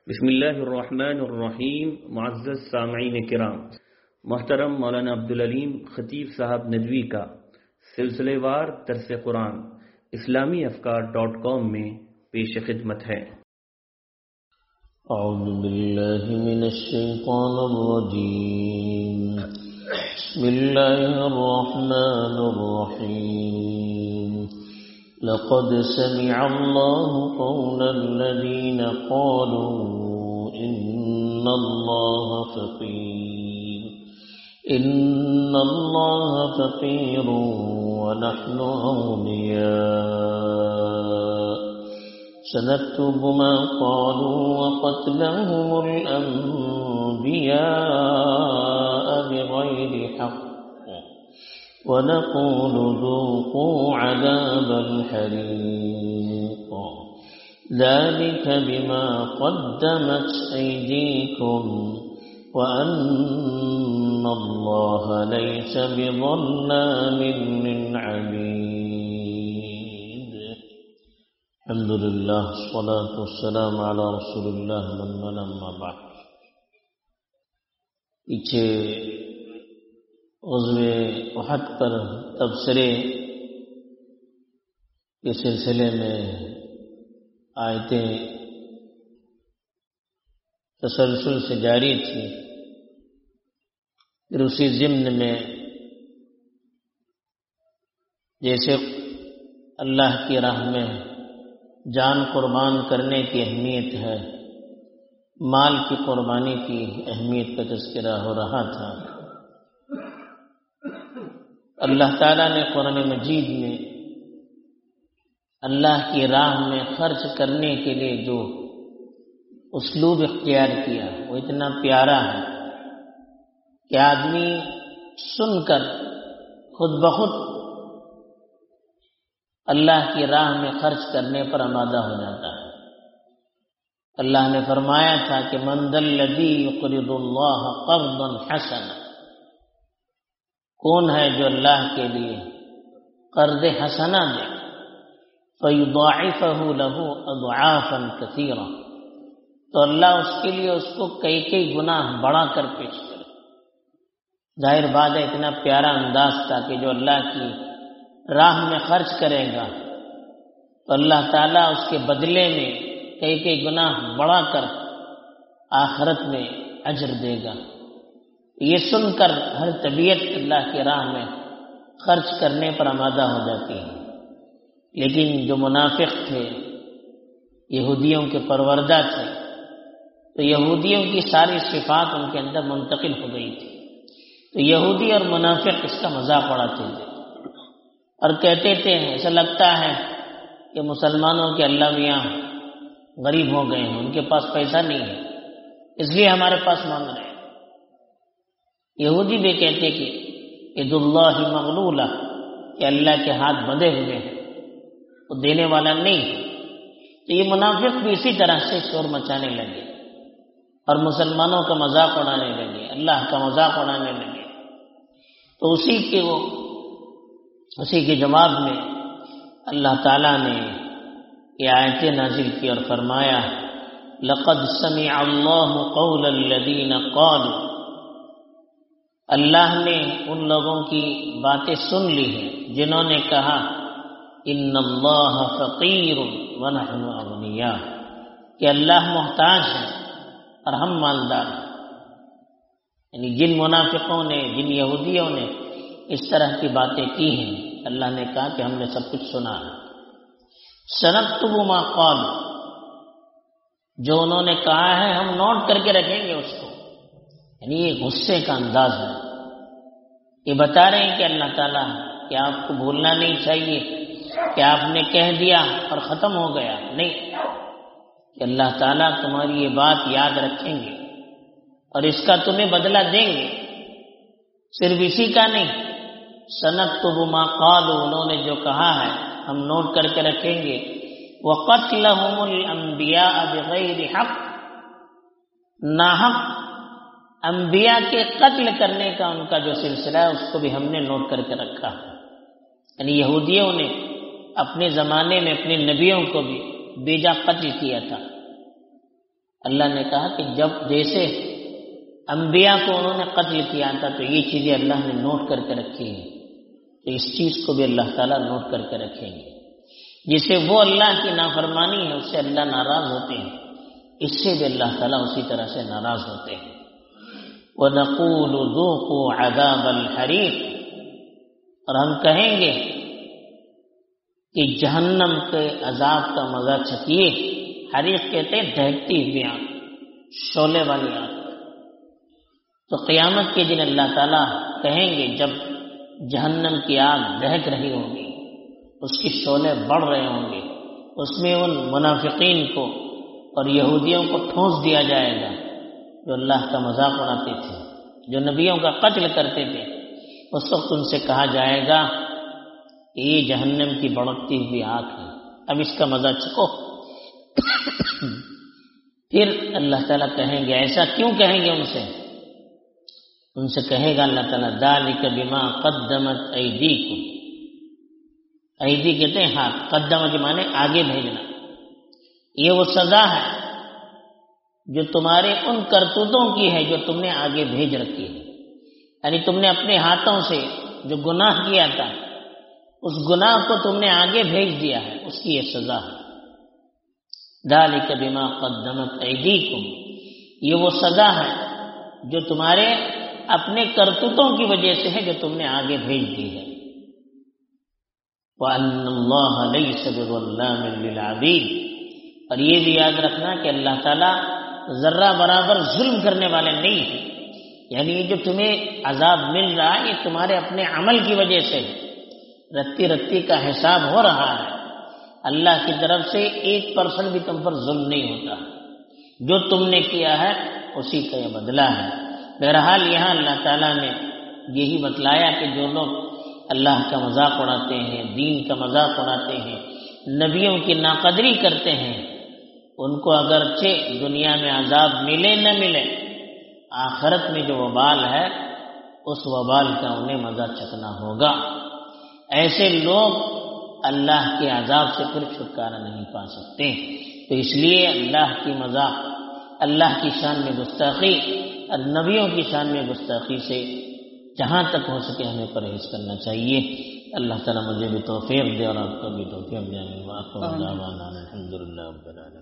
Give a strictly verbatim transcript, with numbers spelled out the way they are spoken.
بسم اللہ الرحمن الرحیم. معزز سامعین کرام، محترم مولانا عبدالعلیم خطیب صاحب ندوی کا سلسلے وار درس قرآن اسلامی افکار ڈاٹ کام میں پیش خدمت ہے. اعوذ باللہ من الشیطان الرجیم. بسم اللہ الرحمن الرحیم. لقد سمع الله قول الذين قالوا إن الله فقير إن الله فقير ونحن أغنياء سنكتب ما قالوا وقتلهم الأنبياء بغير حق ونقول ذوقوا عذاب الحريق ذلك بما قدمت أيديكم وأن الله ليس بظلام للعبيد. الحمد لله والصلاة والسلام على رسول الله من لما بعد. پیچھے غزوہ احد پر تبصرے کے سلسلے میں آیتیں تسلسل سے جاری تھی. پھر اسی ضمن میں جیسے اللہ کی راہ میں جان قربان کرنے کی اہمیت ہے، مال کی قربانی کی اہمیت کا تذکرہ ہو رہا تھا. اللہ تعالیٰ نے قرآن مجید میں اللہ کی راہ میں خرچ کرنے کے لیے جو اسلوب اختیار کیا وہ اتنا پیارا ہے کہ آدمی سن کر خود بخود اللہ کی راہ میں خرچ کرنے پر آمادہ ہو جاتا ہے. اللہ نے فرمایا تھا کہ من ذا الذی یقرض اللہ قرضا حسنا، کون ہے جو اللہ کے لیے قرض حسنا دے، فَيُضَاعِفَهُ لَهُ أَضْعَافًا كَثِيرًا، تو اللہ اس کے لیے اس کو کئی کئی گناہ بڑھا کر پیش کرے. ظاہر بات ہے اتنا پیارا انداز تھا کہ جو اللہ کی راہ میں خرچ کرے گا تو اللہ تعالیٰ اس کے بدلے میں کئی کئی گناہ بڑھا کر آخرت میں اجر دے گا. یہ سن کر ہر طبیعت اللہ کی راہ میں خرچ کرنے پر آمادہ ہو جاتی ہے. لیکن جو منافق تھے، یہودیوں کے پروردہ تھے، تو یہودیوں کی ساری صفات ان کے اندر منتقل ہو گئی تھی. تو یہودی اور منافق اس کا مذاق اڑاتے تھے اور کہتے تھے ایسا لگتا ہے کہ مسلمانوں کے اللہ میاں غریب ہو گئے ہیں، ان کے پاس پیسہ نہیں ہے اس لیے ہمارے پاس مانگ رہے ہیں. یہودی بھی کہتے کہ ید اللہ مغلولہ، کہ اللہ کے ہاتھ بندھے ہوئے ہیں، وہ دینے والا نہیں ہے. تو یہ منافق بھی اسی طرح سے شور مچانے لگے اور مسلمانوں کا مذاق اڑانے لگے، اللہ کا مذاق اڑانے لگے. تو اسی کے وہ اسی کے جواب میں اللہ تعالیٰ نے یہ آیتیں نازل کی اور فرمایا لقد سمع اللہ قول الذین قالوا، اللہ نے ان لوگوں کی باتیں سن لی ہیں جنہوں نے کہا ان اللہ فقیر ونحن اغنیاء، کہ اللہ محتاج ہے اور ہم مالدار ہیں. یعنی جن منافقوں نے، جن یہودیوں نے اس طرح کی باتیں کی ہیں، اللہ نے کہا کہ ہم نے سب کچھ سنا ہے. سنکتب ما قالوا، جو انہوں نے کہا ہے ہم نوٹ کر کے رکھیں گے اس کو. یعنی یہ غصے کا انداز ہے. یہ بتا رہے ہیں کہ اللہ تعالیٰ کہ آپ کو بھولنا نہیں چاہیے کہ آپ نے کہہ دیا اور ختم ہو گیا، نہیں، کہ اللہ تعالیٰ تمہاری یہ بات یاد رکھیں گے اور اس کا تمہیں بدلہ دیں گے. صرف اسی کا نہیں، سنکتب ما قالوا، انہوں نے جو کہا ہے ہم نوٹ کر کے رکھیں گے. وَقَتْلَهُمُ الْأَنْبِيَاءَ بِغَيْرِ حَقٍّ، ناحق انبیاء کے قتل کرنے کا ان کا جو سلسلہ ہے اس کو بھی ہم نے نوٹ کر کے رکھا. یعنی یہودیوں نے اپنے زمانے میں اپنے نبیوں کو بھی بیجا قتل کیا تھا. اللہ نے کہا کہ جب جیسے انبیاء کو انہوں نے قتل کیا تھا تو یہ چیزیں اللہ نے نوٹ کر کے رکھی ہیں، تو اس چیز کو بھی اللہ تعالیٰ نوٹ کر کے رکھیں گے۔ جسے وہ اللہ کی نافرمانی ہے اس سے اللہ ناراض ہوتے ہیں، اس سے بھی اللہ تعالیٰ اسی طرح سے ناراض ہوتے ہیں۔ وَنَقُولُ ذُوقُوا عَذَابَ الْحَرِيقِ، اور ہم کہیں گے کہ جہنم کے عذاب کا مزہ چکھیے۔ حریق کہتے ہیں دہکتی ہوئی آگ، شعلے والی آگ۔ تو قیامت کے دن اللہ تعالیٰ کہیں گے جب جہنم کی آگ دہک رہی ہوگی، اس کی شعلے بڑھ رہے ہوں گے، اس میں ان منافقین کو اور یہودیوں کو ٹھونس دیا جائے گا جو اللہ کا مذاق اڑاتے تھے، جو نبیوں کا قتل کرتے تھے۔ اس وقت ان سے کہا جائے گا کہ یہ جہنم کی بڑکتی ہوئی آگ ہے، اب اس کا مزہ چکھو۔ پھر اللہ تعالیٰ کہیں گے، ایسا کیوں کہیں گے ان سے؟ ان سے کہے گا اللہ تعالیٰ ذالک بما قدمت ایدیکم، ایدی کہتے ہیں ہاتھ، قدم کے معنی آگے بھیجنا، یہ وہ سزا ہے جو تمہارے ان کرتوتوں کی ہے جو تم نے آگے بھیج رکھی ہے، یعنی تم نے اپنے ہاتھوں سے جو گناہ کیا تھا اس گناہ کو تم نے آگے بھیج دیا ہے، اس کی یہ سزا ہے۔ ذالک بما قدمت ایدیکم، یہ وہ سزا ہے جو تمہارے اپنے کرتوتوں کی وجہ سے ہے جو تم نے آگے بھیج دی ہے۔ وَأَنَّ اللَّهَ لَيْسَ بِظَلَّامٍ لِّلْعَبِيدِ، اور یہ بھی یاد رکھنا کہ اللہ تعالیٰ ذرہ برابر ظلم کرنے والے نہیں ہیں، یعنی یہ جو تمہیں عذاب مل رہا ہے یہ تمہارے اپنے عمل کی وجہ سے رتی رتی کا حساب ہو رہا ہے، اللہ کی طرف سے ایک پرسنٹ بھی تم پر ظلم نہیں ہوتا، جو تم نے کیا ہے اسی کا یہ بدلہ ہے۔ بہرحال یہاں اللہ تعالیٰ نے یہی بتلایا کہ جو لوگ اللہ کا مذاق اڑاتے ہیں، دین کا مذاق اڑاتے ہیں، نبیوں کی ناقدری کرتے ہیں، ان کو اگرچہ دنیا میں عذاب ملے نہ ملے، آخرت میں جو وبال ہے اس وبال کا انہیں مزہ چکھنا ہوگا۔ ایسے لوگ اللہ کے عذاب سے پھر چھٹکارا نہیں پا سکتے۔ تو اس لیے اللہ کی مذاق، اللہ کی شان میں گستاخی اور نبیوں کی شان میں گستاخی سے جہاں تک ہو سکے ہمیں پرہیز کرنا چاہیے۔ اللہ تعالیٰ مجھے بھی توفیق دے اور آپ کو بھی توفیق دے۔ الحمد للہ رب العالمین۔